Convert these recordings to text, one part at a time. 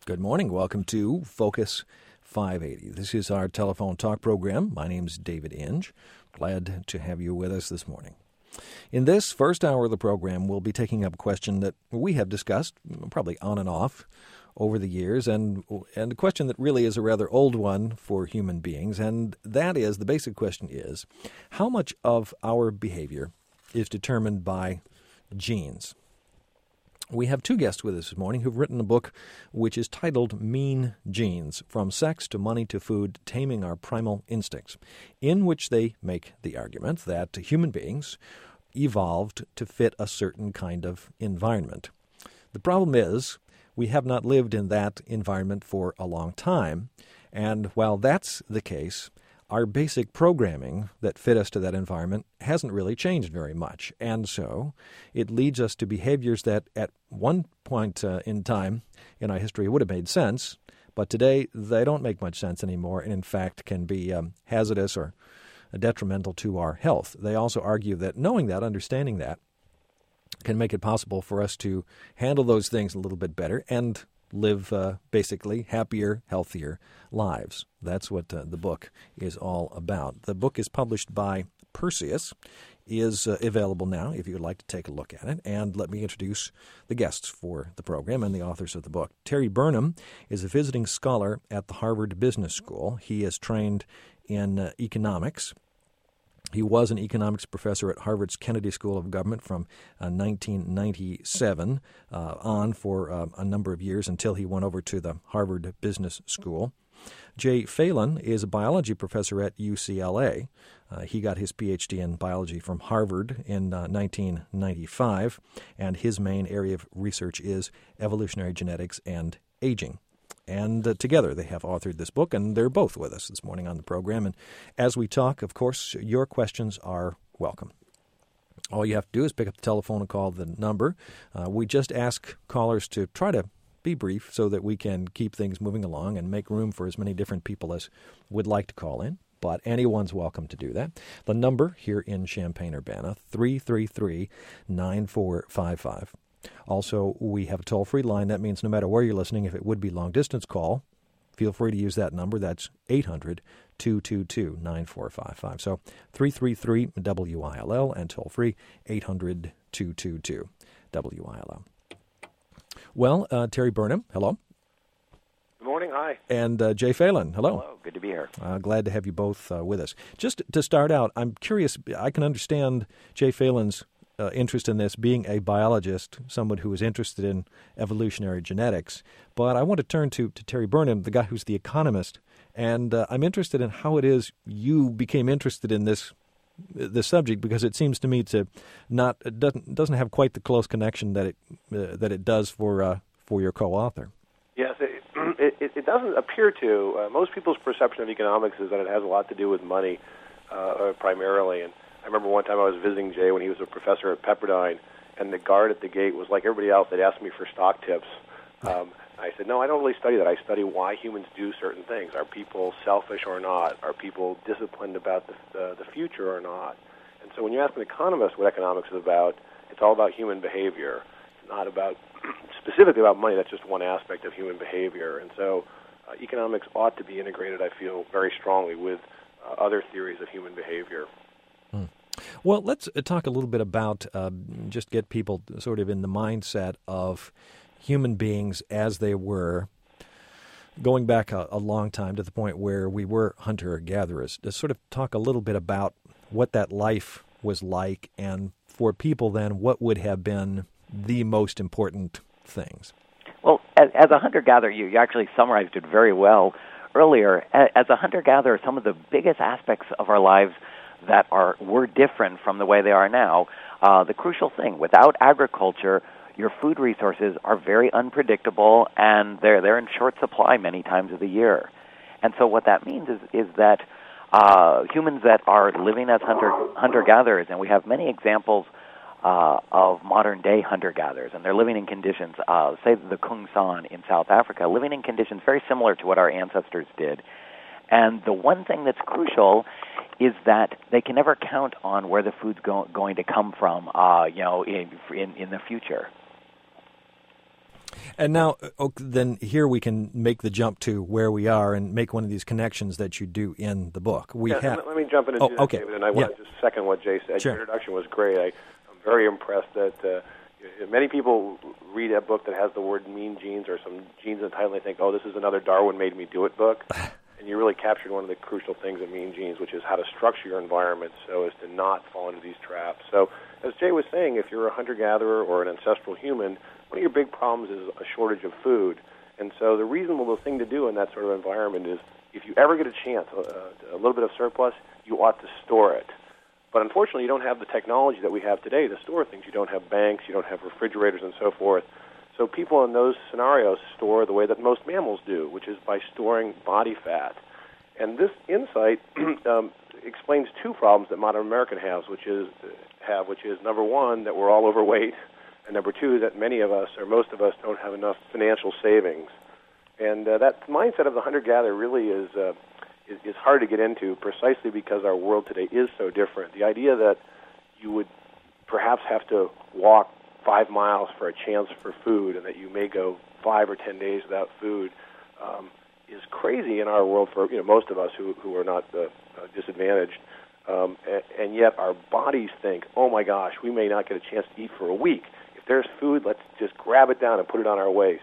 Good morning. Welcome to Focus 580. This is our telephone talk program. My name's David Inge. Glad to have you with us this morning. In this first hour of the program, we'll be taking up a question that we have discussed, probably on and off, over the years, and a question that really is a rather old one for human beings, and that is, the basic question is, how much of our behavior is determined by genes? We have two guests with us this morning who've written a book which is titled Mean Genes, From Sex to Money to Food, Taming Our Primal Instincts, in which they make the argument that human beings evolved to fit a certain kind of environment. The problem is we have not lived in that environment for a long time, and while that's the case, our basic programming that fit us to that environment hasn't really changed very much. And so it leads us to behaviors that at one point in time in our history would have made sense, but today they don't make much sense anymore and in fact can be hazardous or detrimental to our health. They also argue that knowing that, understanding that, can make it possible for us to handle those things a little bit better and live basically happier, healthier lives. That's what the book is all about. The book is published by Perseus, is available now if you would like to take a look at it. And let me introduce the guests for the program and the authors of the book. Terry Burnham is a visiting scholar at the Harvard Business School. He is trained in economics. He was an economics professor at Harvard's Kennedy School of Government from 1997 on for a number of years until he went over to the Harvard Business School. Jay Phelan is a biology professor at UCLA. He got his Ph.D. in biology from Harvard in 1995, and his main area of research is evolutionary genetics and aging. And together they have authored this book, and they're both with us this morning on the program. And as we talk, of course, your questions are welcome. All you have to do is pick up the telephone and call the number. We just ask callers to try to be brief so that we can keep things moving along and make room for as many different people as would like to call in. But anyone's welcome to do that. The number here in Champaign-Urbana, 333-9455. Also, we have a toll-free line. That means no matter where you're listening, if it would be long-distance call, feel free to use that number. That's 800-222-9455. So 333-WILL and toll-free 800-222-WILL. Well, Terry Burnham, hello. Good morning, hi. And Jay Phelan, hello. Hello, good to be here. Glad to have you both with us. Just to start out, I'm curious, I can understand Jay Phelan's interest in this, being a biologist, someone who is interested in evolutionary genetics. But I want to turn to Terry Burnham, the guy who's the economist, and I'm interested in how it is you became interested in this subject, because it seems to me to doesn't have quite the close connection that it does for your co-author. Yes, it doesn't appear to. Most people's perception of economics is that it has a lot to do with money, primarily. And I remember one time I was visiting Jay when he was a professor at Pepperdine, and the guard at the gate was like everybody else. They'd ask me for stock tips. I said, no, I don't really study that. I study why humans do certain things. Are people selfish or not? Are people disciplined about the future or not? And so when you ask an economist what economics is about, it's all about human behavior. It's not about specifically about money. That's just one aspect of human behavior. And so economics ought to be integrated, I feel, very strongly with other theories of human behavior. Well, let's talk a little bit about, just get people sort of in the mindset of human beings as they were, going back a long time to the point where we were hunter-gatherers. To sort of talk a little bit about what that life was like, and for people then, what would have been the most important things. Well, as a hunter-gatherer, you actually summarized it very well earlier. As a hunter-gatherer, some of the biggest aspects of our lives that were different from the way they are now. The crucial thing, without agriculture, your food resources are very unpredictable, and they're in short supply many times of the year. And so what that means is that humans that are living as hunter-gatherers, and we have many examples of modern-day hunter-gatherers, and they're living in conditions, say the Kung San in South Africa, living in conditions very similar to what our ancestors did. And the one thing that's crucial is that they can never count on where the food's going to come from, in the future. And now, then here we can make the jump to where we are and make one of these connections that you do in the book. Let me jump in and do that, David, and I want to just second what Jay said. Sure. Your introduction was great. I'm very impressed that many people read a book that has the word mean genes or some genes in the title and they think, oh, this is another Darwin made me do it book. And you really captured one of the crucial things of Mean Genes, which is how to structure your environment so as to not fall into these traps. So, as Jay was saying, if you're a hunter-gatherer or an ancestral human, one of your big problems is a shortage of food. And so the reasonable thing to do in that sort of environment is if you ever get a chance, a little bit of surplus, you ought to store it. But unfortunately, you don't have the technology that we have today to store things. You don't have banks, you don't have refrigerators and so forth. So people in those scenarios store the way that most mammals do, which is by storing body fat. And this insight explains two problems that modern Americans have, which is number one, that we're all overweight, and number two, that many of us, or most of us, don't have enough financial savings. And that mindset of the hunter-gatherer really is hard to get into precisely because our world today is so different. The idea that you would perhaps have to walk 5 miles for a chance for food and that you may go 5 or 10 days without food is crazy in our world for most of us who are not disadvantaged. And yet our bodies think, oh my gosh, we may not get a chance to eat for a week. If there's food, let's just grab it down and put it on our waist.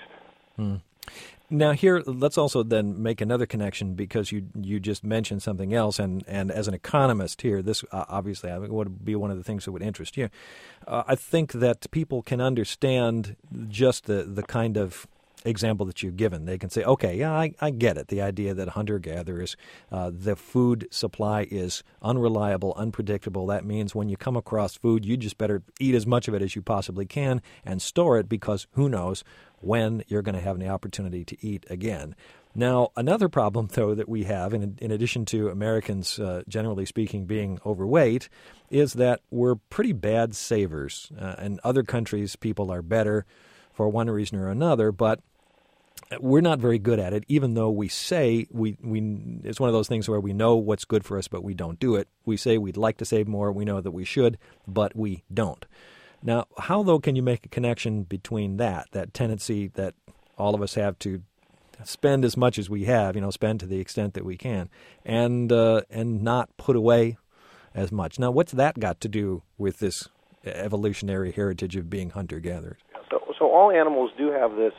Now here, let's also then make another connection because you just mentioned something else, and as an economist here, this obviously would be one of the things that would interest you. I think that people can understand just the kind of example that you've given. They can say, okay, yeah, I get it, the idea that hunter-gatherers, the food supply is unreliable, unpredictable. That means when you come across food, you just better eat as much of it as you possibly can and store it because who knows when you're going to have an opportunity to eat again. Now, another problem, though, that we have, in addition to Americans, generally speaking, being overweight, is that we're pretty bad savers. In other countries, people are better for one reason or another, but we're not very good at it, even though we say we it's one of those things where we know what's good for us, but we don't do it. We say we'd like to save more. We know that we should, but we don't. Now, how, though, can you make a connection between that tendency that all of us have to spend as much as we have, spend to the extent that we can, and not put away as much? Now, what's that got to do with this evolutionary heritage of being hunter-gatherers? So all animals do have this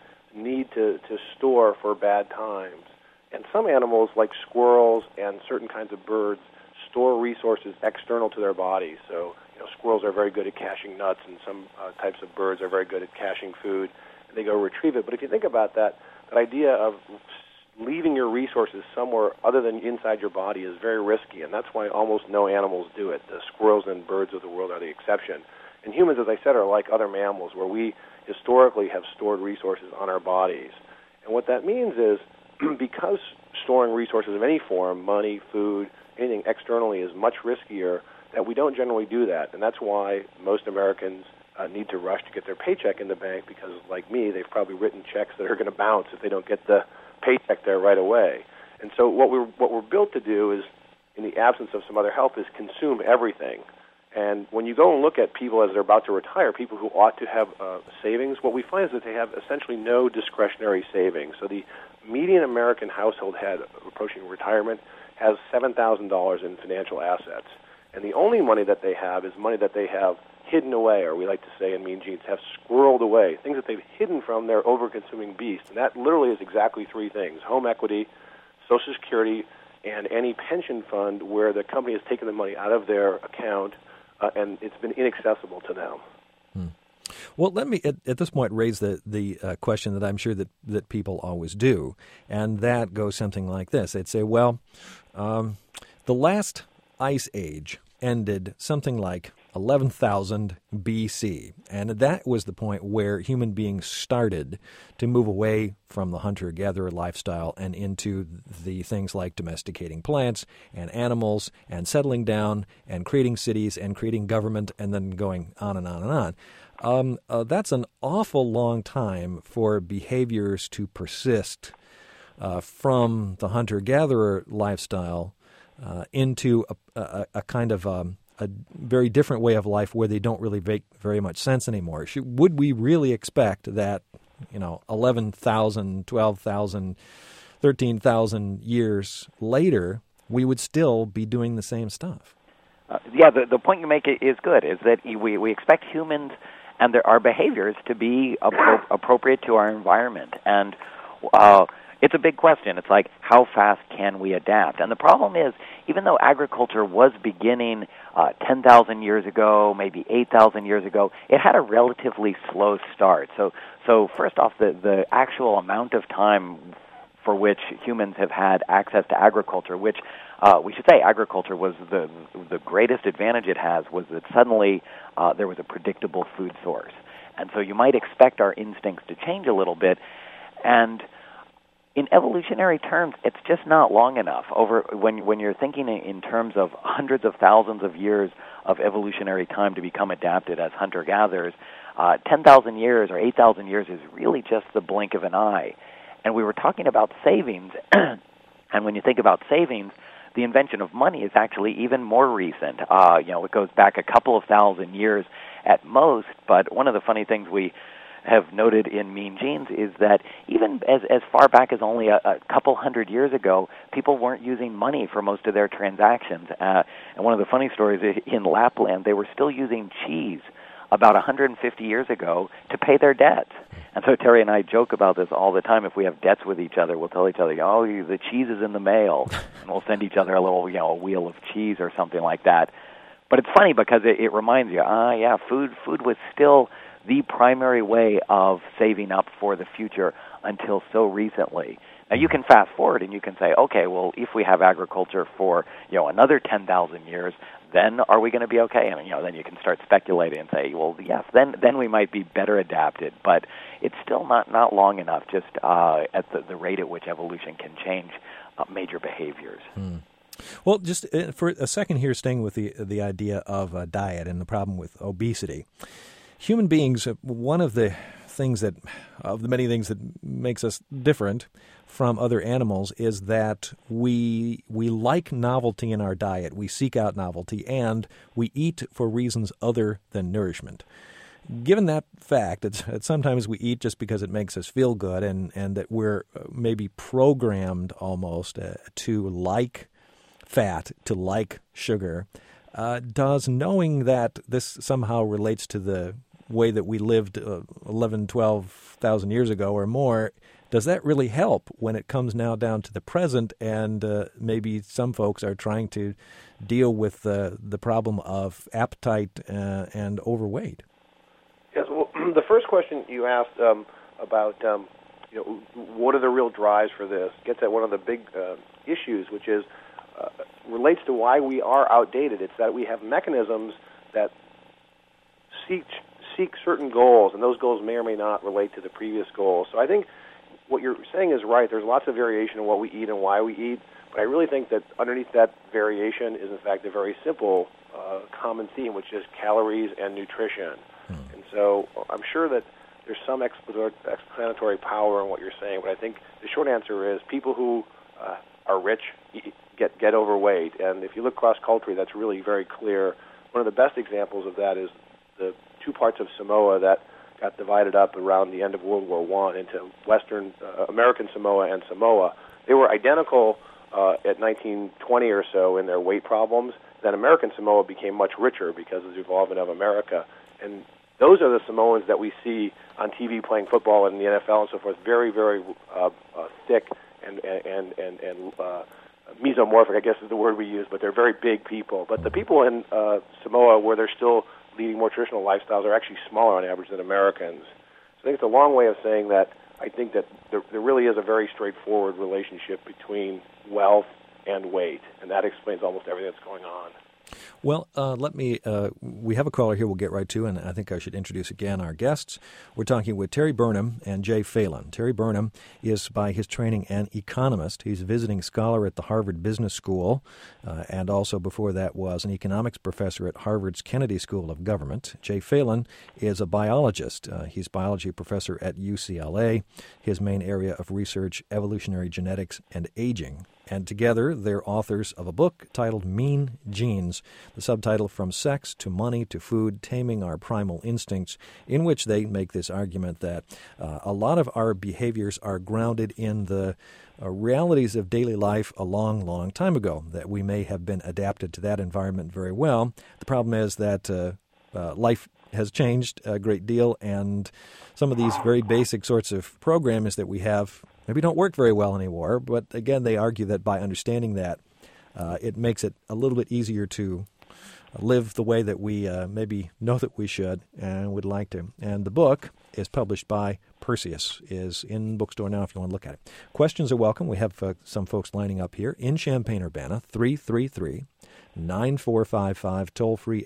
need to store for bad times. And some animals, like squirrels and certain kinds of birds, store resources external to their bodies. So, squirrels are very good at caching nuts, and some types of birds are very good at caching food, and they go retrieve it. But if you think about that idea of leaving your resources somewhere other than inside your body is very risky, and that's why almost no animals do it. The squirrels and birds of the world are the exception. And humans, as I said, are like other mammals, where we historically have stored resources on our bodies. And what that means is because storing resources of any form, money, food, anything externally is much riskier, that we don't generally do that. And that's why most Americans need to rush to get their paycheck in the bank because, like me, they've probably written checks that are going to bounce if they don't get the paycheck there right away. And so what we're built to do is, in the absence of some other help, is consume everything. And when you go and look at people as they're about to retire, people who ought to have savings, what we find is that they have essentially no discretionary savings. So the median American household head approaching retirement has $7,000 in financial assets. And the only money that they have is money that they have hidden away, or we like to say in Mean Genes, have squirreled away, things that they've hidden from their over-consuming beast. And that literally is exactly three things: home equity, Social Security, and any pension fund where the company has taken the money out of their account and it's been inaccessible to them. Well, let me at this point raise the question that I'm sure that people always do, and that goes something like this. They'd say, well, the last ice age ended something like 11,000 BC, and that was the point where human beings started to move away from the hunter-gatherer lifestyle and into the things like domesticating plants and animals and settling down and creating cities and creating government and then going on and on and on. That's an awful long time for behaviors to persist from the hunter-gatherer lifestyle into a kind of a very different way of life where they don't really make very much sense anymore. Would we really expect that 11,000, 12,000, 13,000 years later, we would still be doing the same stuff. The point you make is good, is that we expect humans and our behaviors to be appropriate to our environment. And it's a big question. It's like, how fast can we adapt? And the problem is, even though agriculture was beginning 10,000 years ago, maybe 8,000 years ago, it had a relatively slow start. So first off, the actual amount of time for which humans have had access to agriculture, which we should say agriculture was the greatest advantage it has, was that suddenly there was a predictable food source. And so you might expect our instincts to change a little bit. And in evolutionary terms, it's just not long enough. When you're thinking in terms of hundreds of thousands of years of evolutionary time to become adapted as hunter-gatherers, 10,000 years or 8,000 years is really just the blink of an eye. And we were talking about savings, and when you think about savings, the invention of money is actually even more recent. It goes back a couple of thousand years at most, but one of the funny things we have noted in Mean Genes is that even as far back as only a couple hundred years ago, people weren't using money for most of their transactions. And one of the funny stories, in Lapland, they were still using cheese about 150 years ago to pay their debts. And so Terry and I joke about this all the time. If we have debts with each other, we'll tell each other, oh, the cheese is in the mail. And we'll send each other a little, a wheel of cheese or something like that. But it's funny because it reminds you, food was still the primary way of saving up for the future until so recently. Now, you can fast forward and you can say, okay, well, if we have agriculture for, another 10,000 years, then are we going to be okay? And, then you can start speculating and say, well, yes, then we might be better adapted. But it's still not long enough, just at the rate at which evolution can change major behaviors. Well, just for a second here, staying with the idea of diet and the problem with obesity. Human beings, one of the many things that makes us different from other animals is that we like novelty in our diet. We seek out novelty, and we eat for reasons other than nourishment. Given that fact, that sometimes we eat just because it makes us feel good, and that we're maybe programmed almost to like fat, to like sugar, does knowing that this somehow relates to the way that we lived 11, 12,000 years ago or more, does that really help when it comes now down to the present and maybe some folks are trying to deal with the problem of appetite and overweight? Yes, well, the first question you asked about what are the real drives for this gets at one of the big issues, which is relates to why we are outdated. It's that we have mechanisms that seek certain goals, and those goals may or may not relate to the previous goals. So I think what you're saying is right. There's lots of variation in what we eat and why we eat, but I really think that underneath that variation is, in fact, a very simple common theme, which is calories and nutrition. And so I'm sure that there's some explanatory power in what you're saying, but I think the short answer is people who are rich get overweight. And if you look cross-culturally, that's really very clear. One of the best examples of that is the two parts of Samoa that got divided up around the end of World War I into Western American Samoa and Samoa. They were identical at 1920 or so in their weight problems. Then American Samoa became much richer because of the involvement of America. And those are the Samoans that we see on TV playing football in the NFL and so forth, very, very thick and mesomorphic, I guess is the word we use, but they're very big people. But the people in Samoa, where they're still leading more traditional lifestyles, are actually smaller on average than Americans. So I think it's a long way of saying that I think that there really is a very straightforward relationship between wealth and weight, and that explains almost everything that's going on. Well, we have a caller here we'll get right to, and I think I should introduce again our guests. We're talking with Terry Burnham and Jay Phelan. Terry Burnham is, by his training, an economist. He's a visiting scholar at the Harvard Business School, and also before that was an economics professor at Harvard's Kennedy School of Government. Jay Phelan is a biologist. He's a biology professor at UCLA. His main area of research, evolutionary genetics and aging. And together, they're authors of a book titled Mean Genes, the subtitle From Sex to Money to Food, Taming Our Primal Instincts, in which they make this argument that a lot of our behaviors are grounded in the realities of daily life a long, long time ago, that we may have been adapted to that environment very well. The problem is that life has changed a great deal, and some of these very basic sorts of programs that we have maybe don't work very well anymore. But again, they argue that by understanding that, it makes it a little bit easier to live the way that we maybe know that we should and would like to. And the book is published by Perseus, is in bookstore now if you want to look at it. Questions are welcome. We have some folks lining up here in Champaign-Urbana, 333-9455, toll-free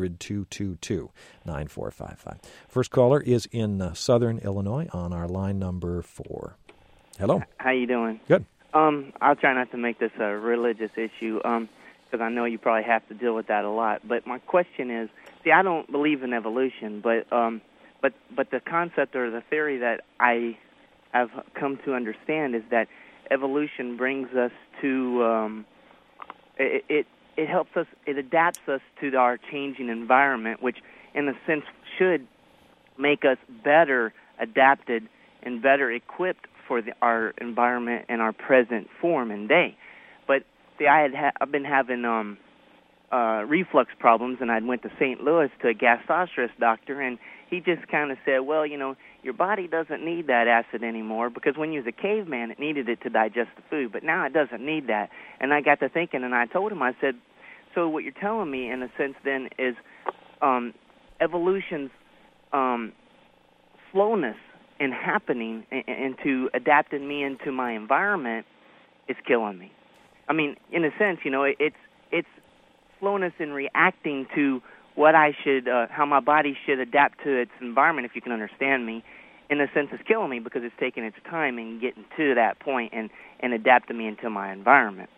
800-222-9455. First caller is in Southern Illinois on our line number 4. Hello. How you doing? Good. I'll try not to make this a religious issue, because I know you probably have to deal with that a lot. But my question is, see, I don't believe in evolution, but the concept or the theory that I have come to understand is that evolution brings us to it helps us, it adapts us to our changing environment, which in a sense should make us better adapted and better equipped for our environment and our present form and day. But see, I've been having reflux problems, and I went to St. Louis to a gastrostomist doctor, and he just kind of said, well, your body doesn't need that acid anymore, because when you was a caveman, it needed it to digest the food, but now it doesn't need that. And I got to thinking, and I told him, I said, so what you're telling me, in a sense, then, is evolution's slowness in happening and to adapting me into my environment is killing me. I mean, in a sense, it's slowness in reacting to what I should, how my body should adapt to its environment, if you can understand me. In a sense, it's killing me because it's taking its time in getting to that point and adapting me into my environment.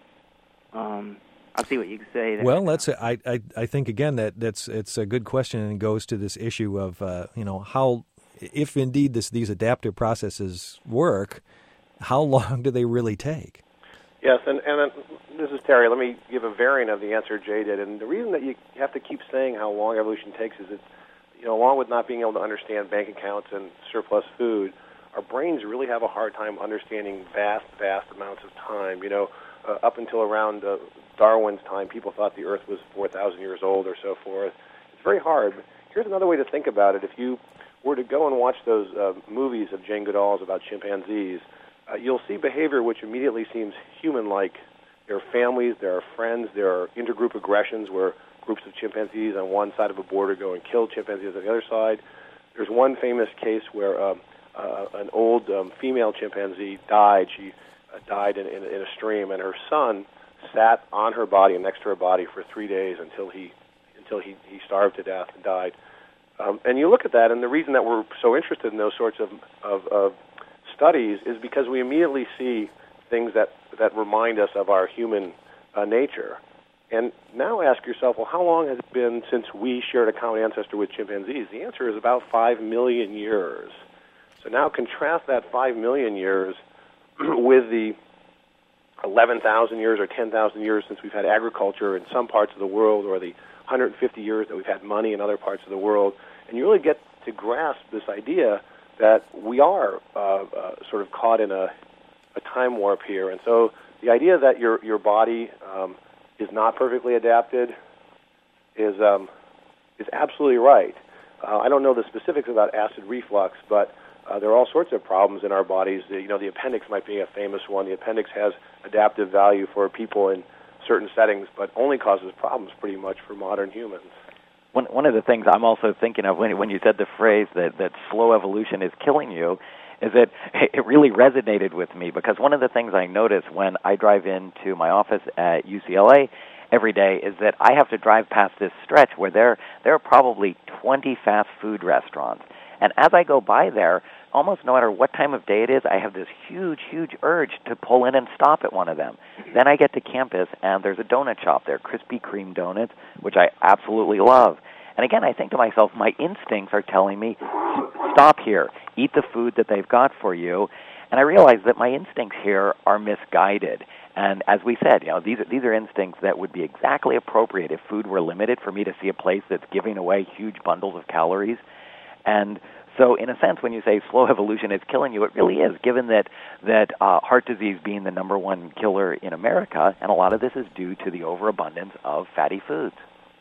I'll see what you can say there. Well, I think, again, it's a good question, and it goes to this issue of, how, if indeed these adaptive processes work, how long do they really take? Yes, and this is Terry. Let me give a variant of the answer Jay did. And the reason that you have to keep saying how long evolution takes is it's, along with not being able to understand bank accounts and surplus food, our brains really have a hard time understanding vast amounts of time. Up until around Darwin's time, people thought the Earth was 4,000 years old or so forth. It's very hard. But here's another way to think about it. If you were to go and watch those movies of Jane Goodall's about chimpanzees, you'll see behavior which immediately seems human-like. There are families, there are friends, there are intergroup aggressions where groups of chimpanzees on one side of a border go and kill chimpanzees on the other side. There's one famous case where an old female chimpanzee died. She died in a stream, and her son sat on her body and next to her body for 3 days until he starved to death and died. And you look at that, and the reason that we're so interested in those sorts of studies is because we immediately see things that remind us of our human nature. And now ask yourself, well, how long has it been since we shared a common ancestor with chimpanzees? The answer is about 5 million years. So now contrast that 5 million years with the 11,000 years or 10,000 years since we've had agriculture in some parts of the world, or the 150 years that we've had money in other parts of the world. And you really get to grasp this idea that we are sort of caught in a time warp here. And so the idea that your body is not perfectly adapted is absolutely right. I don't know the specifics about acid reflux, but there are all sorts of problems in our bodies. The appendix might be a famous one. The appendix has adaptive value for people in certain settings, but only causes problems pretty much for modern humans. One of the things I'm also thinking of when you said the phrase that slow evolution is killing you is that it really resonated with me, because one of the things I notice when I drive into my office at UCLA every day is that I have to drive past this stretch where there are probably 20 fast food restaurants. And as I go by there, almost no matter what time of day it is, I have this huge urge to pull in and stop at one of them. Then I get to campus, and there's a donut shop there, Krispy Kreme donuts, which I absolutely love. And again, I think to myself, my instincts are telling me, stop here, eat the food that they've got for you. And I realized that my instincts here are misguided. And as we said, these are instincts that would be exactly appropriate if food were limited for me to see a place that's giving away huge bundles of calories. And so in a sense, when you say slow evolution is killing you, it really is, given that heart disease being the number one killer in America, and a lot of this is due to the overabundance of fatty foods.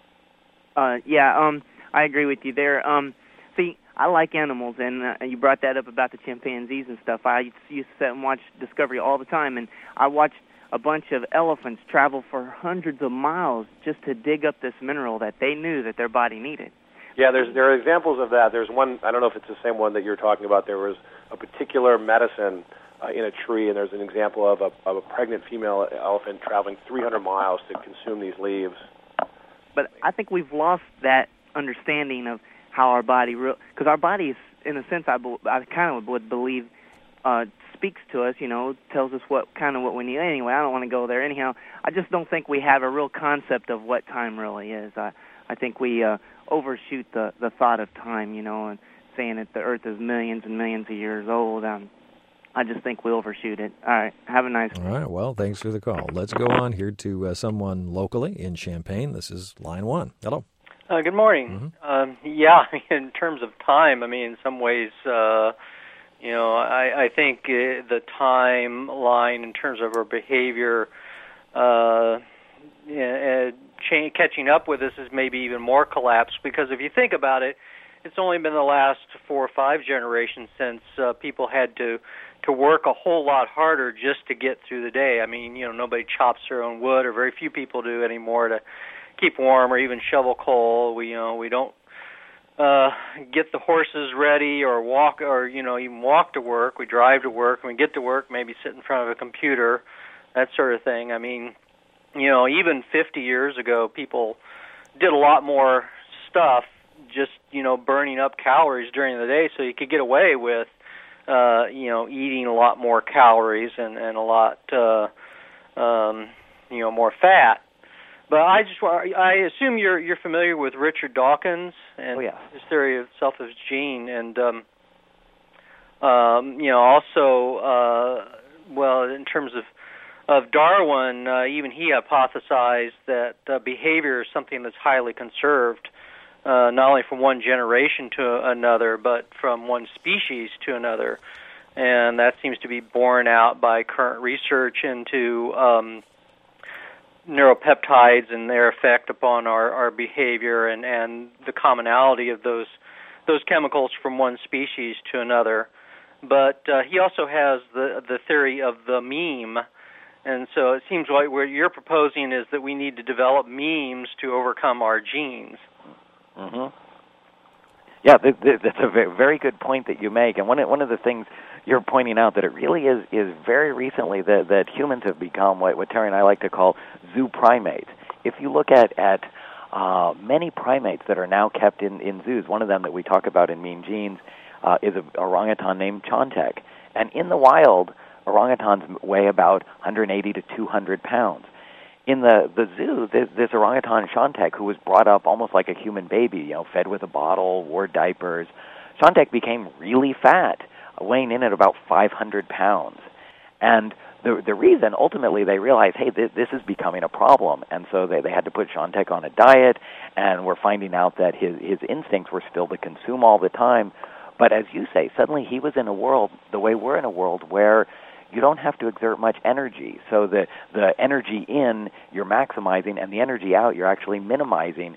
I agree with you there. See, I like animals, and you brought that up about the chimpanzees and stuff. I used to sit and watch Discovery all the time, and I watched a bunch of elephants travel for hundreds of miles just to dig up this mineral that they knew that their body needed. Yeah, there are examples of that. There's one, I don't know if it's the same one that you're talking about. There was a particular medicine in a tree, and there's an example of a pregnant female elephant traveling 300 miles to consume these leaves. But I think we've lost that understanding of how our body, because our body is, in a sense, I kind of would believe, speaks to us, tells us what we need. Anyway, I don't want to go there. Anyhow, I just don't think we have a real concept of what time really is. I think we overshoot the thought of time, and saying that the Earth is millions and millions of years old. I just think we overshoot it. All right, have a nice day. All right, well, thanks for the call. Let's go on here to someone locally in Champaign. This is line 1. Hello. Good morning. Mm-hmm. In terms of time, in some ways, I think the timeline in terms of our behavior catching up with us is maybe even more collapsed, because if you think about it, it's only been the last 4 or 5 generations since people had to work a whole lot harder just to get through the day. Nobody chops their own wood, or very few people do anymore, to keep warm or even shovel coal. We don't get the horses ready or walk, or even walk to work. We drive to work, and we get to work, maybe sit in front of a computer, that sort of thing. Even 50 years ago, people did a lot more stuff, just burning up calories during the day, so you could get away with eating a lot more calories and a lot more fat. But I assume you're familiar with Richard Dawkins and his theory of selfish gene, and also in terms of Darwin, even he hypothesized that behavior is something that's highly conserved, not only from one generation to another, but from one species to another, and that seems to be borne out by current research into neuropeptides and their effect upon our behavior, and the commonality of those chemicals from one species to another. But he also has the theory of the meme, and so it seems like what you're proposing is that we need to develop memes to overcome our genes. Mm-hmm. Yeah, that's a very good point that you make, and one of the things you're pointing out, that it really is very recently that humans have become what Terry and I like to call zoo primates. If you look at many primates that are now kept in zoos, one of them that we talk about in Mean Genes is an orangutan named Chontek, and in the wild, orangutans weigh about 180 to 200 pounds. In the zoo, this orangutan Chontek, who was brought up almost like a human baby, fed with a bottle, wore diapers, Chontek became really fat, weighing in at about 500 pounds. And the reason, ultimately, they realized, hey, this is becoming a problem. And so they had to put Chontek on a diet, and we're finding out that his instincts were still to consume all the time. But as you say, suddenly he was in a world, the way we're in a world, where you don't have to exert much energy. So the energy in, you're maximizing, and the energy out, you're actually minimizing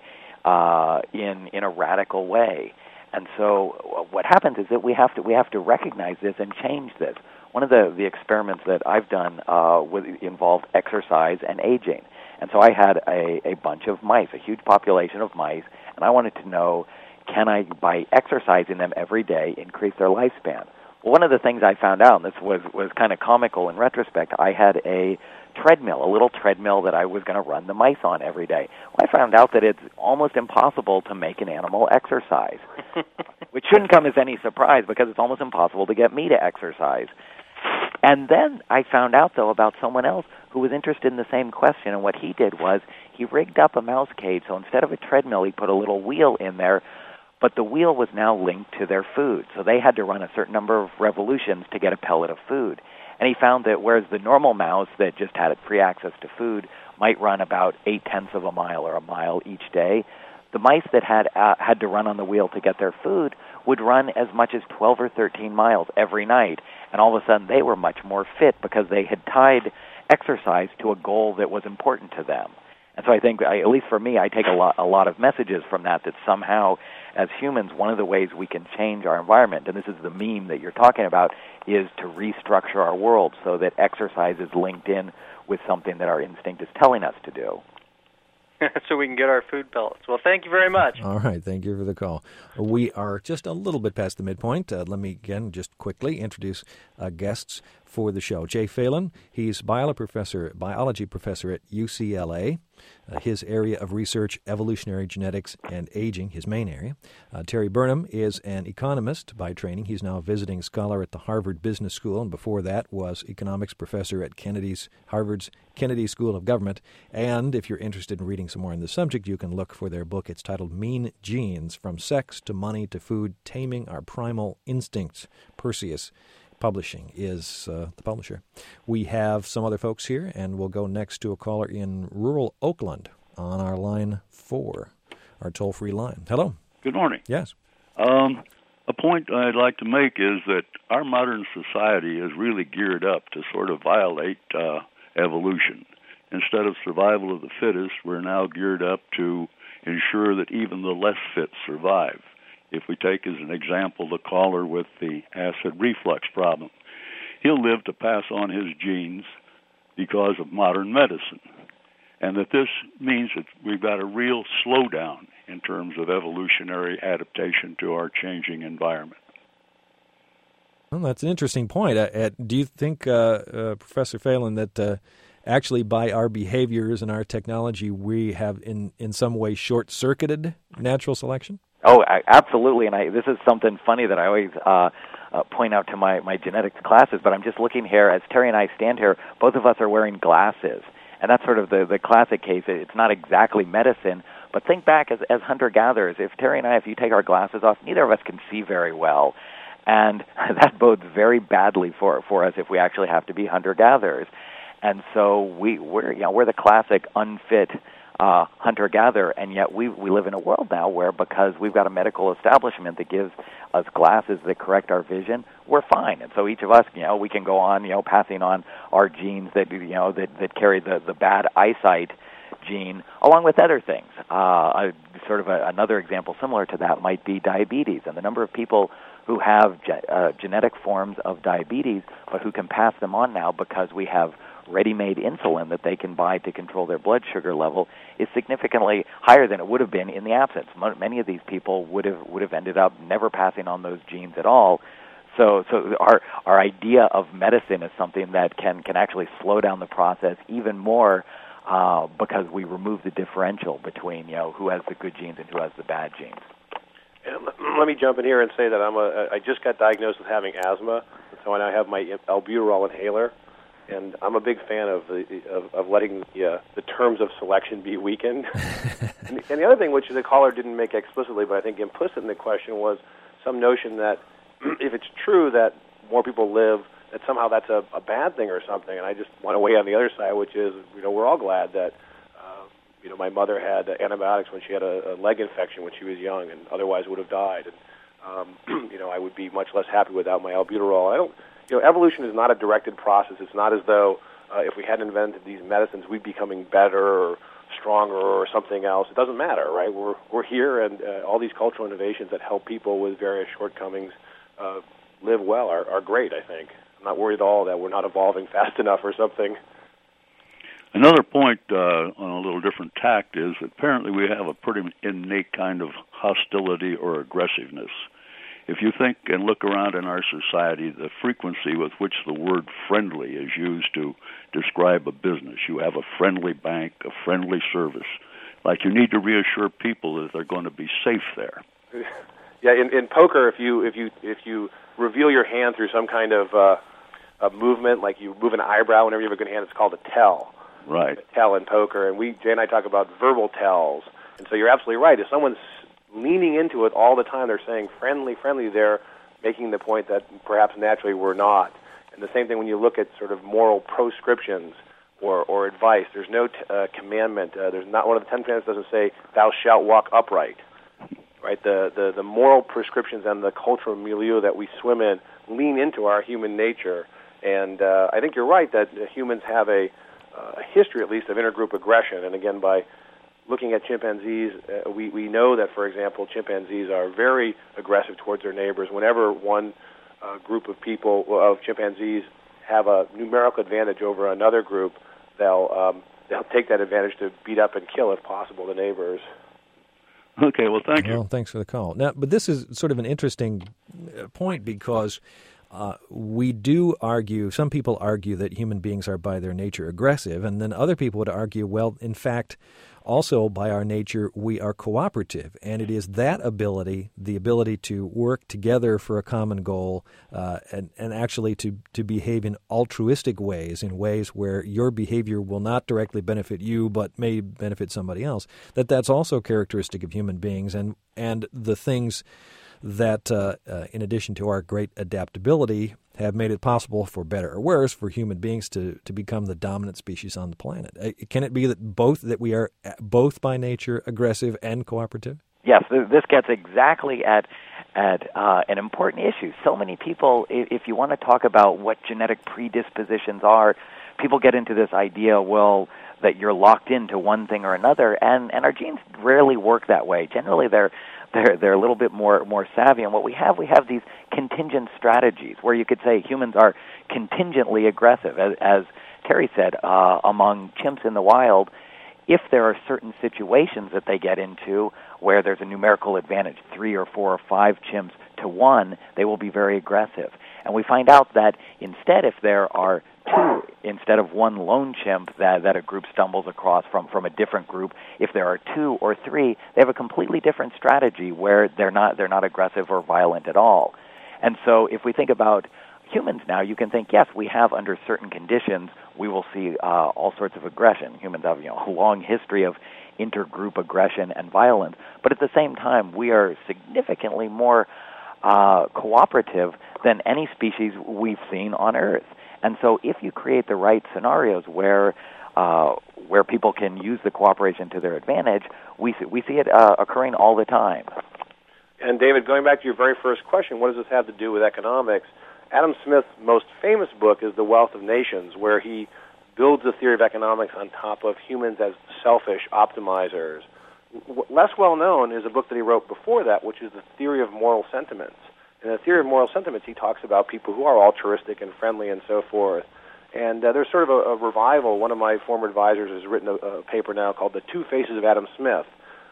in a radical way. And so what happens is that we have to recognize this and change this. One of the experiments that I've done involved exercise and aging. And so I had a bunch of mice, a huge population of mice, and I wanted to know, can I, by exercising them every day, increase their lifespan? Well, one of the things I found out, and this was kind of comical in retrospect, I had a little treadmill that I was going to run the mice on every day. Well, I found out that it's almost impossible to make an animal exercise, which shouldn't come as any surprise, because it's almost impossible to get me to exercise. And then I found out, though, about someone else who was interested in the same question, and what he did was he rigged up a mouse cage, so instead of a treadmill, he put a little wheel in there, but the wheel was now linked to their food. So they had to run a certain number of revolutions to get a pellet of food. And he found that whereas the normal mouse that just had free access to food might run about 0.8 of a mile or a mile each day, the mice that had to run on the wheel to get their food would run as much as 12 or 13 miles every night. And all of a sudden they were much more fit because they had tied exercise to a goal that was important to them. And so I think, at least for me, I take a lot of messages from that somehow, as humans, one of the ways we can change our environment, and this is the meme that you're talking about, is to restructure our world so that exercise is linked in with something that our instinct is telling us to do. So we can get our food pellets. Well, thank you very much. All right. Thank you for the call. We are just a little bit past the midpoint. Let me, again, just quickly introduce guests for the show. Jay Phelan, he's biology professor at UCLA. His area of research, evolutionary genetics and aging, his main area. Terry Burnham is an economist by training. He's now a visiting scholar at the Harvard Business School, and before that was economics professor at Harvard's Kennedy School of Government. And if you're interested in reading some more on the subject, you can look for their book. It's titled Mean Genes, From Sex to Money to Food, Taming Our Primal Instincts. Perseus Publishing is the publisher. We have some other folks here, and we'll go next to a caller in rural Oakland on our line 4, our toll-free line. Hello. Good morning. Yes. A point I'd like to make is that our modern society is really geared up to sort of violate evolution. Instead of survival of the fittest, we're now geared up to ensure that even the less fit survive. If we take as an example the caller with the acid reflux problem, he'll live to pass on his genes because of modern medicine. And that this means that we've got a real slowdown in terms of evolutionary adaptation to our changing environment. Well, that's an interesting point. Do you think, Professor Phelan, that actually by our behaviors and our technology, we have in some way short-circuited natural selection? Oh, absolutely, and this is something funny that I always point out to my genetics classes, but I'm just looking here, as Terry and I stand here, both of us are wearing glasses, and that's sort of the classic case. It's not exactly medicine, but think back as hunter-gatherers. If Terry and I, if you take our glasses off, neither of us can see very well, and that bodes very badly for us if we actually have to be hunter-gatherers. And so we're the classic unfit hunter-gatherer, and yet we live in a world now where, because we've got a medical establishment that gives us glasses that correct our vision, we're fine. And so each of us, we can go on, passing on our genes that carry the bad eyesight gene, along with other things. Another example similar to that might be diabetes, and the number of people who have genetic forms of diabetes, but who can pass them on now because we have ready-made insulin that they can buy to control their blood sugar level, is significantly higher than it would have been in the absence. Many of these people would have ended up never passing on those genes at all. So our idea of medicine is something that can actually slow down the process even more because we remove the differential between who has the good genes and who has the bad genes. And let me jump in here and say that I just got diagnosed with having asthma, so I now have my albuterol inhaler. And I'm a big fan of letting the terms of selection be weakened. and the other thing, which the caller didn't make explicitly, but I think implicit in the question, was some notion that if it's true that more people live, that somehow that's a bad thing or something. And I just want to weigh on the other side, which is, we're all glad that my mother had antibiotics when she had a leg infection when she was young, and otherwise would have died. And I would be much less happy without my albuterol. Evolution is not a directed process. It's not as though if we hadn't invented these medicines, we'd be becoming better or stronger or something else. It doesn't matter, right? We're here, and all these cultural innovations that help people with various shortcomings live well are great, I think. I'm not worried at all that we're not evolving fast enough or something. Another point on a little different tact is that apparently we have a pretty innate kind of hostility or aggressiveness. If you think and look around in our society, the frequency with which the word friendly is used to describe a business, you have a friendly bank, a friendly service, like you need to reassure people that they're going to be safe there. Yeah, in poker, if you reveal your hand through some kind of a movement, like you move an eyebrow whenever you have a good hand, it's called a tell. Right. A tell in poker, and Jay and I talk about verbal tells. And so you're absolutely right. If someone's leaning into it all the time. They're saying friendly, friendly. They're making the point that perhaps naturally we're not. And the same thing when you look at sort of moral proscriptions or advice. There's no commandment. There's not one of the 10 commandments doesn't say, thou shalt walk upright. Right? The moral prescriptions and the cultural milieu that we swim in lean into our human nature. And I think you're right that humans have a history, at least, of intergroup aggression. And again, by looking at chimpanzees, we know that, for example, chimpanzees are very aggressive towards their neighbors. Whenever one group of people, of chimpanzees, have a numerical advantage over another group, they'll take that advantage to beat up and kill, if possible, the neighbors. Okay, well, thank you. Well, thanks for the call. Now, but this is sort of an interesting point because we do argue, some people argue that human beings are by their nature aggressive, and then other people would argue, well, in fact, also by our nature, we are cooperative, and it is that ability, the ability to work together for a common goal, and actually to behave in altruistic ways, in ways where your behavior will not directly benefit you but may benefit somebody else, that's also characteristic of human beings, and the things that, in addition to our great adaptability, have made it possible, for better or worse, for human beings to become the dominant species on the planet. Can it be that we are both by nature aggressive and cooperative? Yes, this gets exactly at an important issue. So many people, if you want to talk about what genetic predispositions are, people get into this idea, well, that you're locked into one thing or another, and our genes rarely work that way. Generally, they're a little bit more savvy, and what we have these contingent strategies where you could say humans are contingently aggressive, as Terry said, among chimps in the wild. If there are certain situations that they get into where there's a numerical advantage, 3 or 4 or 5 chimps to 1, they will be very aggressive. And we find out that instead, if there are 2 instead of 1 lone chimp that a group stumbles across from a different group, if there are 2 or 3, they have a completely different strategy where they're not aggressive or violent at all. And so if we think about humans now, you can think, yes, we have under certain conditions, we will see all sorts of aggression. Humans have a long history of intergroup aggression and violence, but at the same time, we are significantly more cooperative than any species we've seen on Earth. And so if you create the right scenarios where people can use the cooperation to their advantage, we see it occurring all the time. And David, going back to your very first question, what does this have to do with economics? Adam Smith's most famous book is The Wealth of Nations, where he builds a theory of economics on top of humans as selfish optimizers. Less well known is a book that he wrote before that, which is The Theory of Moral Sentiments. In The Theory of Moral Sentiments, he talks about people who are altruistic and friendly and so forth. And there's sort of a revival. One of my former advisors has written a paper now called The Two Faces of Adam Smith,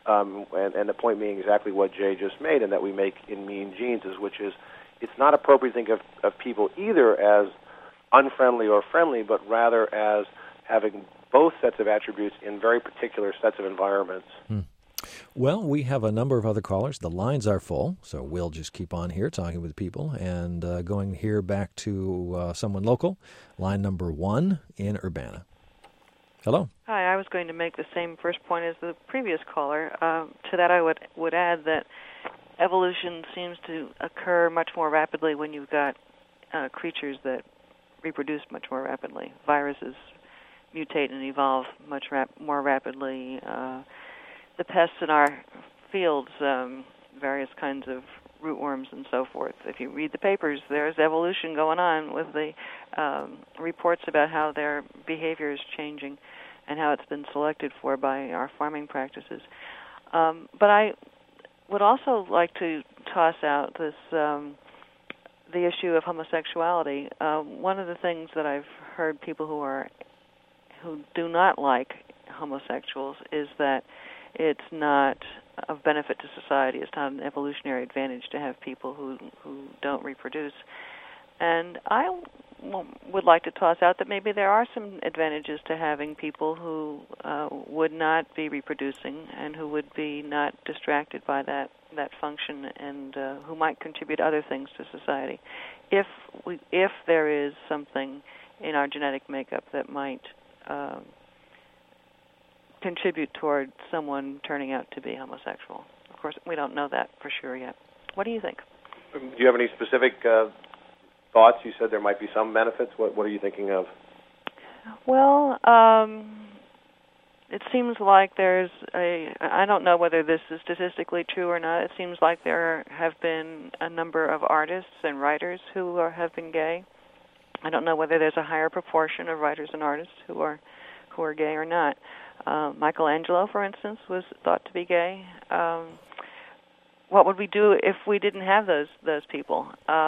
and the point being exactly what Jay just made, and that we make in Mean Genes, which is it's not appropriate to think of people either as unfriendly or friendly, but rather as having both sets of attributes in very particular sets of environments. Well, we have a number of other callers. The lines are full, so we'll just keep on here talking with people and going here back to someone local. Line number 1 in Urbana. Hello. Hi, I was going to make the same first point as the previous caller. To that I would add that evolution seems to occur much more rapidly when you've got creatures that reproduce much more rapidly. Viruses mutate and evolve much more rapidly. The pests in our fields, various kinds of rootworms and so forth. If you read the papers, there's evolution going on with the reports about how their behavior is changing and how it's been selected for by our farming practices. But I would also like to toss out this the issue of homosexuality. One of the things that I've heard people who do not like homosexuals is that it's not of benefit to society. It's not an evolutionary advantage to have people who don't reproduce. And I would like to toss out that maybe there are some advantages to having people who would not be reproducing and who would be not distracted by that function and who might contribute other things to society. If there is something in our genetic makeup that might contribute toward someone turning out to be homosexual. course, we don't know that for sure yet. What do you think? Do you have any specific thoughts? You said there might be some benefits. What are you thinking of? Well, it seems like I don't know whether this is statistically true or not. It seems like there have been a number of artists and writers who have been gay. I don't know whether there's a higher proportion of writers and artists who are gay or not. Michelangelo, for instance, was thought to be gay. What would we do if we didn't have those people?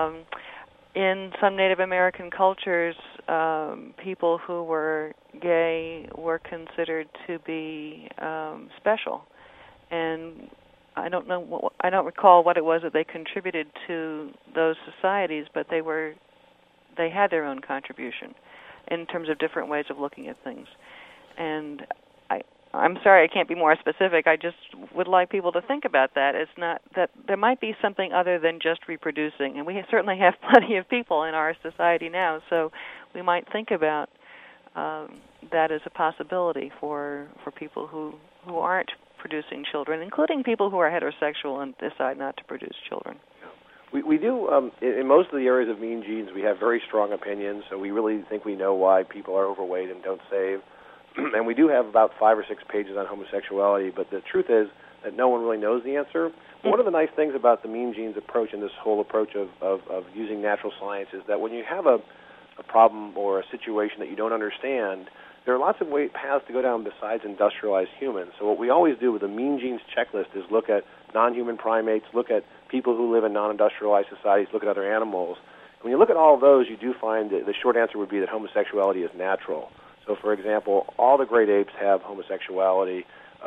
In some Native American cultures, people who were gay were considered to be special, and I don't recall what it was that they contributed to those societies, but they had their own contribution in terms of different ways of looking at things. And I'm sorry I can't be more specific. I just would like people to think about that. It's not that there might be something other than just reproducing, and we certainly have plenty of people in our society now, so we might think about that as a possibility for people who aren't producing children, including people who are heterosexual and decide not to produce children. We do, in most of the areas of mean genes, we have very strong opinions, so we really think we know why people are overweight and don't save. And we do have about 5 or 6 pages on homosexuality, but the truth is that no one really knows the answer. One of the nice things about the mean genes approach and this whole approach of using natural science is that when you have a problem or a situation that you don't understand, there are lots of paths to go down besides industrialized humans. So what we always do with the mean genes checklist is look at non-human primates, look at people who live in non-industrialized societies, look at other animals. When you look at all of those, you do find that the short answer would be that homosexuality is natural. So, for example, all the great apes have homosexuality.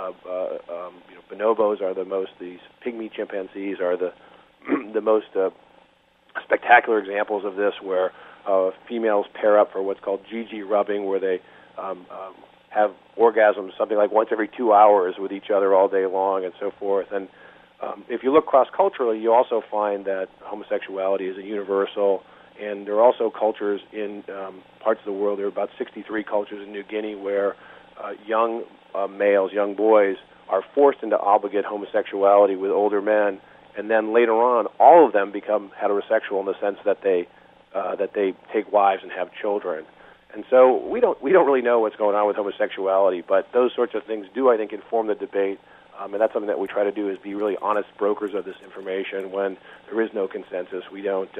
Bonobos are these pygmy chimpanzees are the most spectacular examples of this, where females pair up for what's called GG rubbing, where they have orgasms something like once every 2 hours with each other all day long and so forth. And if you look cross-culturally, you also find that homosexuality is a universal. And there are also cultures in parts of the world. There are about 63 cultures in New Guinea where young males, young boys, are forced into obligate homosexuality with older men, and then later on, all of them become heterosexual in the sense that they take wives and have children. And so we don't really know what's going on with homosexuality, but those sorts of things do, I think, inform the debate. And that's something that we try to do, is be really honest brokers of this information. When there is no consensus, we don't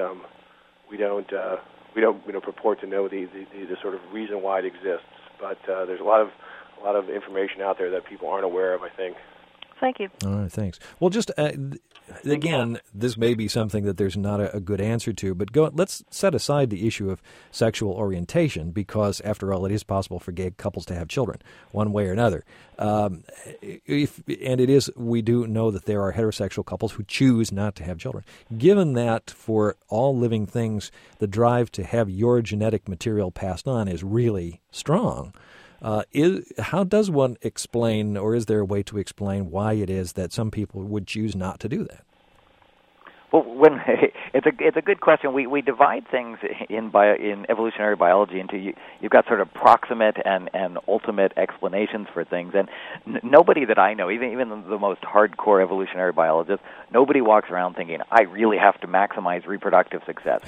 purport to know the sort of reason why it exists. But there's a lot of information out there that people aren't aware of, I think. Thank you. All right, thanks. Well, just again, this may be something that there's not a good answer to, but let's set aside the issue of sexual orientation, because, after all, it is possible for gay couples to have children, one way or another. We do know that there are heterosexual couples who choose not to have children. Given that for all living things, the drive to have your genetic material passed on is really strong, how does one explain, or is there a way to explain why it is that some people would choose not to do that? Well, it's a good question. We divide things in evolutionary biology into you've got sort of proximate and ultimate explanations for things, and nobody that I know, even the most hardcore evolutionary biologists, nobody walks around thinking, I really have to maximize reproductive success.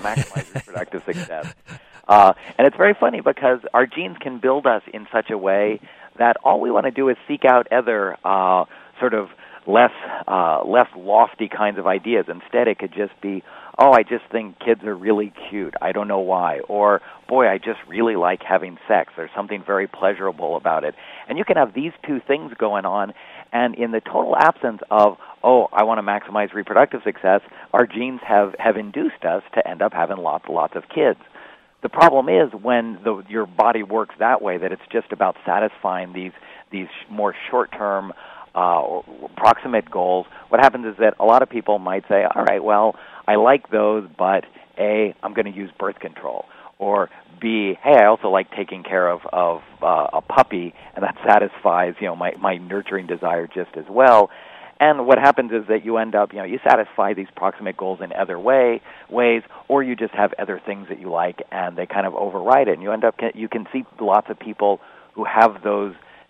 And it's very funny because our genes can build us in such a way that all we want to do is seek out other sort of less lofty kinds of ideas. Instead, it could just be, I just think kids are really cute. I don't know why. Or, boy, I just really like having sex. There's something very pleasurable about it. And you can have these two things going on, and in the total absence of, I want to maximize reproductive success, our genes have induced us to end up having lots of kids. The problem is when your body works that way, that it's just about satisfying these more short-term proximate goals. What happens is that a lot of people might say, all right, well, I like those, but A, I'm going to use birth control. Or B, hey, I also like taking care of a puppy, and that satisfies my nurturing desire just as well. And what happens is that you end up, you satisfy these proximate goals in other ways, or you just have other things that you like, and they kind of override it. And you end up, you can see lots of people who have those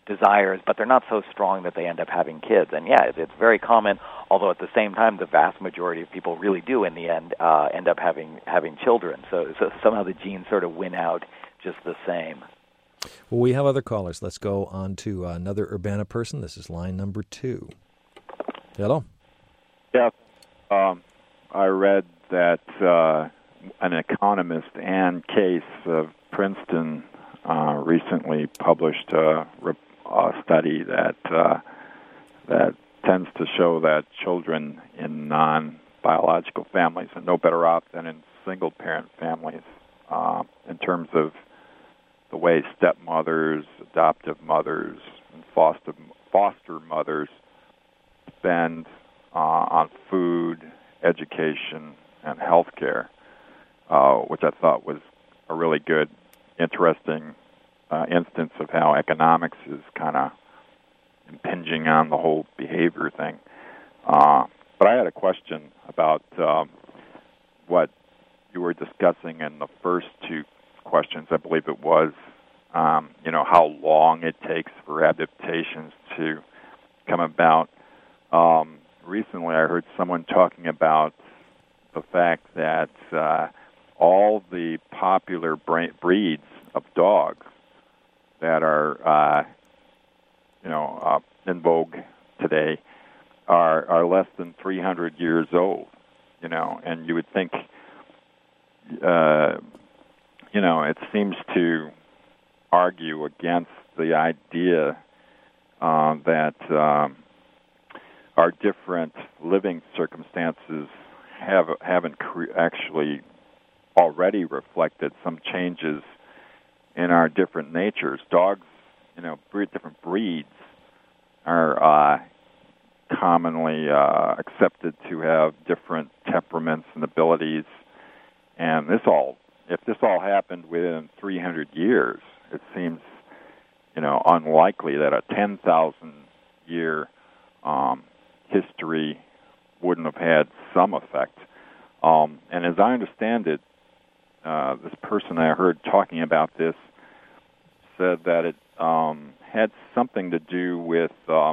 desires, but they're not so strong that they end up having kids. And yeah, it's very common, although at the same time, the vast majority of people really do in the end end up having children. So somehow the genes sort of win out just the same. Well, we have other callers. Let's go on to another Urbana person. This is line number 2. Hello. Yeah. I read that an economist, Ann Case of Princeton, recently published a study that tends to show that children in non-biological families are no better off than in single-parent families in terms of the way stepmothers, adoptive mothers, and foster mothers spend on food, education, and health care, which I thought was a really good, interesting instance of how economics is kind of impinging on the whole behavior thing. But I had a question about what you were discussing in the first 2 questions, I believe it was, how long it takes for adaptations to come about. Recently I heard someone talking about the fact that all the popular breeds of dogs that are, in vogue today are less than 300 years old, and you would think, it seems to argue against the idea that our different living circumstances haven't actually already reflected some changes in our different natures. Dogs, different breeds are commonly accepted to have different temperaments and abilities, and if this all happened within 300 years, it seems, unlikely that a 10,000-year history wouldn't have had some effect. And as I understand it, this person I heard talking about this said that it had something to do with the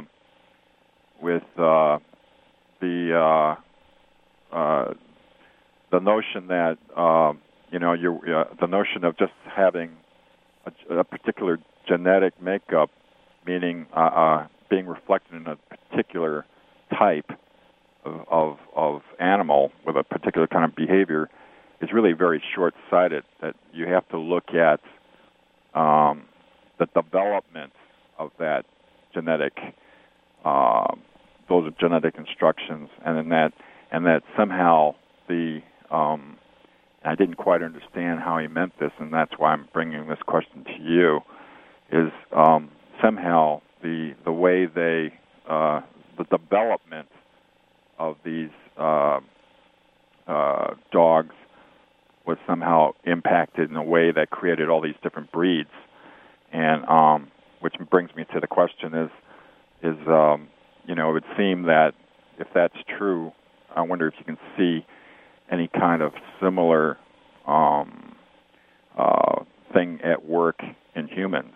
notion that the notion of just having a particular genetic makeup, meaning being reflected in a particular type of animal with a particular kind of behavior, is really very short-sighted. That you have to look at the development of that genetic, those genetic instructions, and that somehow I didn't quite understand how he meant this, and that's why I'm bringing this question to you, is somehow the way the development of these dogs was somehow impacted in a way that created all these different breeds, and which brings me to the question is it would seem that if that's true, I wonder if you can see any kind of similar thing at work in humans,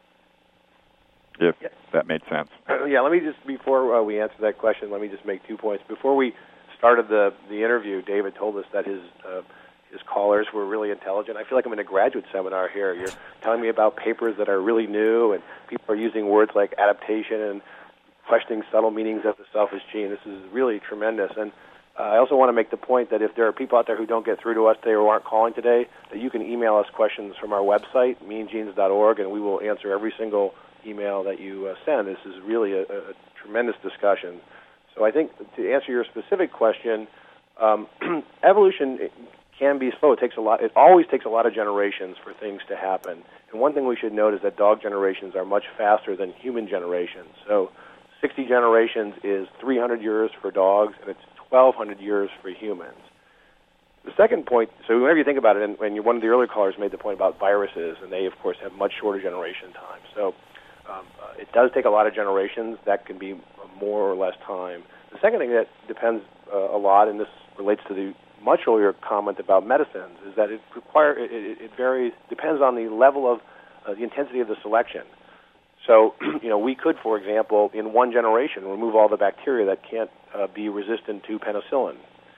if that made sense. Yeah, let me just, before we answer that question, let me just make 2 points. Before we started the interview, David told us that his callers were really intelligent. I feel like I'm in a graduate seminar here. You're telling me about papers that are really new, and people are using words like adaptation and questioning subtle meanings of the selfish gene. This is really tremendous. And I also want to make the point that if there are people out there who don't get through to us today or aren't calling today, that you can email us questions from our website, meangenes.org, and we will answer every single email that you send. This is really a tremendous discussion. So I think to answer your specific question, evolution can be slow. It always takes a lot of generations for things to happen. And one thing we should note is that dog generations are much faster than human generations. So 60 generations is 300 years for dogs, and it's 1,200 years for humans. The second point, so whenever you think about it, and one of the earlier callers made the point about viruses, and they, of course, have much shorter generation time. So it does take a lot of generations. That can be more or less time. The second thing that depends a lot, and this relates to the much earlier comment about medicines, is that it varies, depends on the level of the intensity of the selection. So, we could, for example, in one generation, remove all the bacteria that can't be resistant to penicillin.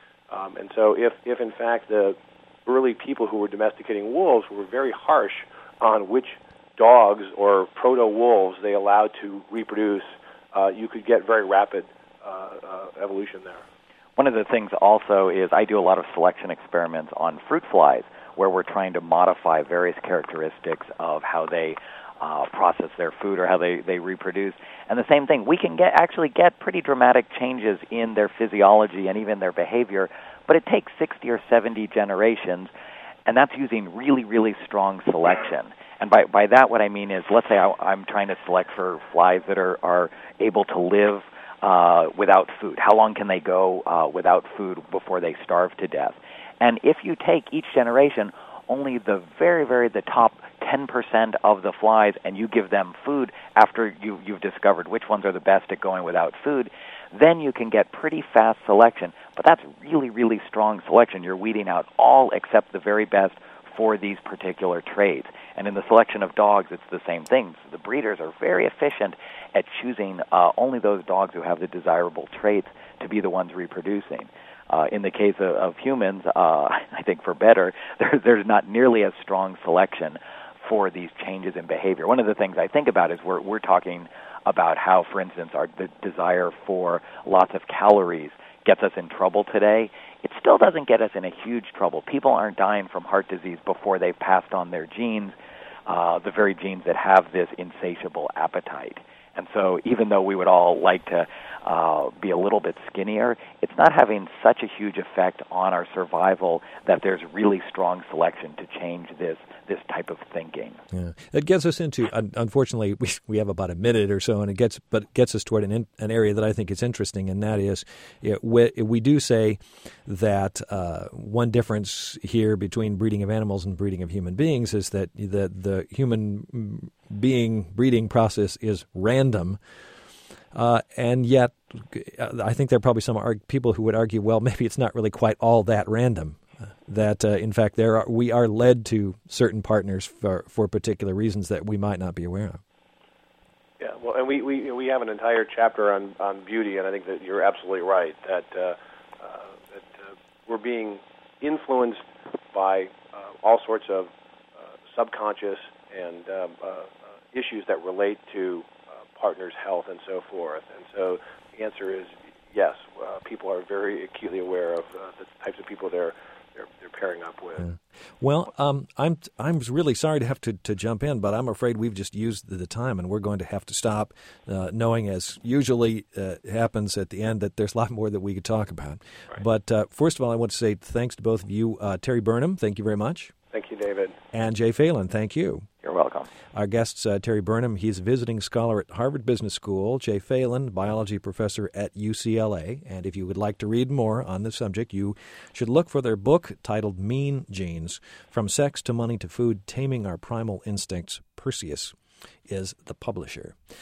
And so if in fact the early people who were domesticating wolves were very harsh on which dogs or proto-wolves they allowed to reproduce, you could get very rapid evolution there. One of the things also is I do a lot of selection experiments on fruit flies where we're trying to modify various characteristics of how they process their food or how they reproduce. And the same thing, we can actually get pretty dramatic changes in their physiology and even their behavior, but it takes 60 or 70 generations, and that's using really, really strong selection. And by that, what I mean is, let's say I'm trying to select for flies that are able to live without food. How long can they go without food before they starve to death? And if you take each generation, only the the top 10% of the flies, and you give them food after you've discovered which ones are the best at going without food, then you can get pretty fast selection. But that's really, really strong selection. You're weeding out all except the very best for these particular traits. And in the selection of dogs, it's the same thing. The breeders are very efficient at choosing only those dogs who have the desirable traits to be the ones reproducing. In the case of humans, I think for better, there's not nearly as strong selection for these changes in behavior. One of the things I think about is we're talking about how, for instance, the desire for lots of calories gets us in trouble today. It still doesn't get us in a huge trouble. People aren't dying from heart disease before they've passed on their genes, the very genes that have this insatiable appetite. And so even though we would all like to be a little bit skinnier, it's not having such a huge effect on our survival that there's really strong selection to change this type of thinking. Yeah. It gets us into, unfortunately, we have about a minute or so, and it gets us toward an area that I think is interesting, and that is we do say that one difference here between breeding of animals and breeding of human beings is that the human being breeding process is random, and yet I think there are probably some people who would argue, well, maybe it's not really quite all that random. That in fact we are led to certain partners for particular reasons that we might not be aware of. Yeah, well, and we have an entire chapter on beauty, and I think that you're absolutely right that we're being influenced by all sorts of subconscious and issues that relate to partners' health and so forth. And so the answer is yes. People are very acutely aware of the types of people they're pairing up with. Yeah. Well, I'm really sorry to have to jump in, but I'm afraid we've just used the time, and we're going to have to stop, knowing, as usually happens at the end, that there's a lot more that we could talk about. Right. But first of all, I want to say thanks to both of you. Terry Burnham, thank you very much. Thank you, David. And Jay Phelan, thank you. You're welcome. Our guest's Terry Burnham. He's a visiting scholar at Harvard Business School. Jay Phelan, biology professor at UCLA. And if you would like to read more on this subject, you should look for their book titled Mean Genes, From Sex to Money to Food, Taming Our Primal Instincts. Perseus is the publisher.